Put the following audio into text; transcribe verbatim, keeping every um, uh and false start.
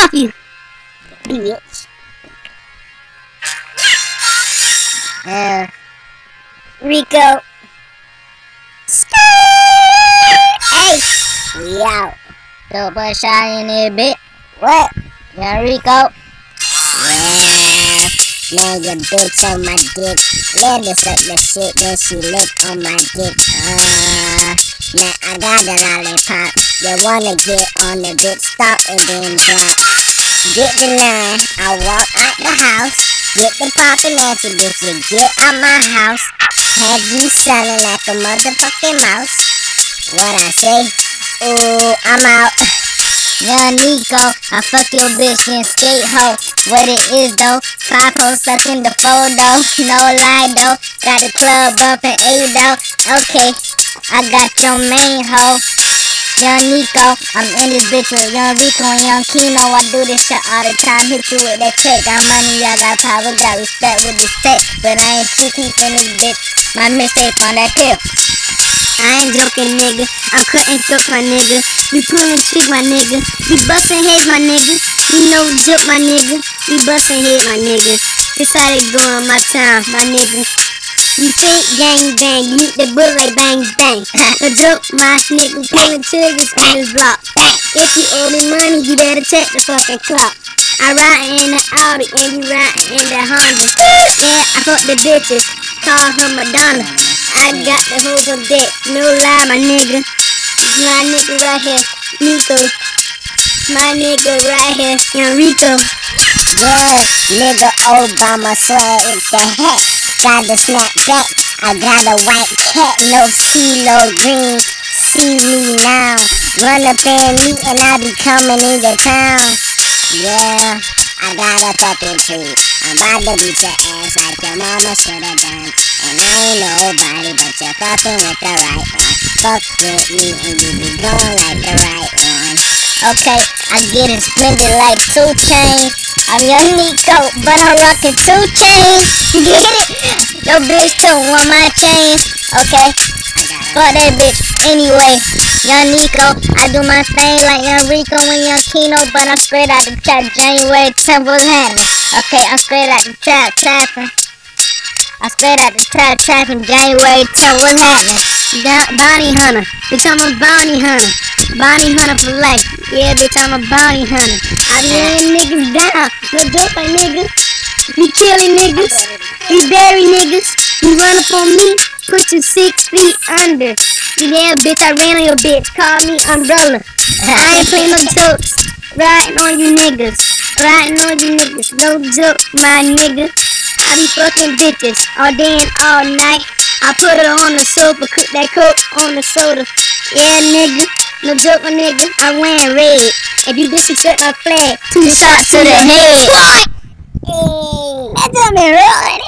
off you, bitch. Uh, Rico. Hey, we out. Super shy in here, bitch. What? Yeah, Rico. Yeah. Man, your bitch on my dick. Let her suck the shit, then she lick on my dick. Uh, now I got a lollipop. You wanna get on the bitch, stop and then drop. Get the line, I walk out the house. Get the poppin' at you, bitch, you get out my house. Have you selling like a motherfucking mouse. What I say? Ooh, I'm out. Young Nico, I fuck your bitch and skate hoe. What it is though, five hoes stuck in the photo. No lie though, got the club bumpin' eight though. Okay, I got your main hoe. Young Nico, I'm in this bitch with Young Rico and Young Kino. I do this shit all the time, hit you with that check. Got money, I got power, got respect with this tech. But I ain't too deep in this bitch, my mistake on that tip. I ain't joking, nigga. I'm cutting throat, my nigga. We pulling trick, my nigga. We busting heads, my nigga. We no joke, my nigga. We busting head, my nigga. This how they go on my town, my nigga. You think gang bang, you hit the bullet like bang bang. No joke, my nigga. Pulling triggers on this block. If you owe me money, you better check the fucking clock. I ride in the Audi and you ride in the Honda. Yeah, I fuck the bitches. Call her Madonna. I got the hoes on deck, no lie, my nigga. My nigga right here, Nico. My nigga right here, Young Rico. Yeah, nigga Obama swag with the hat. Got the snapback, I got a white cat, no CeeLo Green. See me now, run up in me and I be coming in your town. Yeah, I got a fucking treat. I'm about to beat your ass like your mama shoulda done. And I ain't nobody, but you're fucking with the right one. Fuck with me and you be going like the right one. Okay, I get it splendid like two chains. I'm Young Nico, but I'm rocking two chains. You get it? Yo bitch too want my chain. Okay, fuck that bitch. Anyway, Young Nico, I do my thing like Young Rico and Young Kino, but I'm straight out the trap. January tenth was happening. Okay, I'm straight out the trap, trapping. I straight out the trap, trapping. January tenth was happening. Bounty hunter, bitch, I'm a bounty hunter. Bounty hunter for life. Yeah, bitch, I'm a bounty hunter. I be laying niggas down. No joke, like niggas. We killing niggas. We bury niggas. You run up on me, put you six feet under. Yeah, bitch, I ran on your bitch. Call me umbrella. I ain't playing no jokes. Riding on you niggas. Riding on you niggas. No joke, my nigga. I be fucking bitches all day and all night. I put her on the sofa, cook that coke on the soda. Yeah, nigga. No joke, my nigga. I wearing red. If you disrespect my flag, two shots to the head. Hey, that done been real.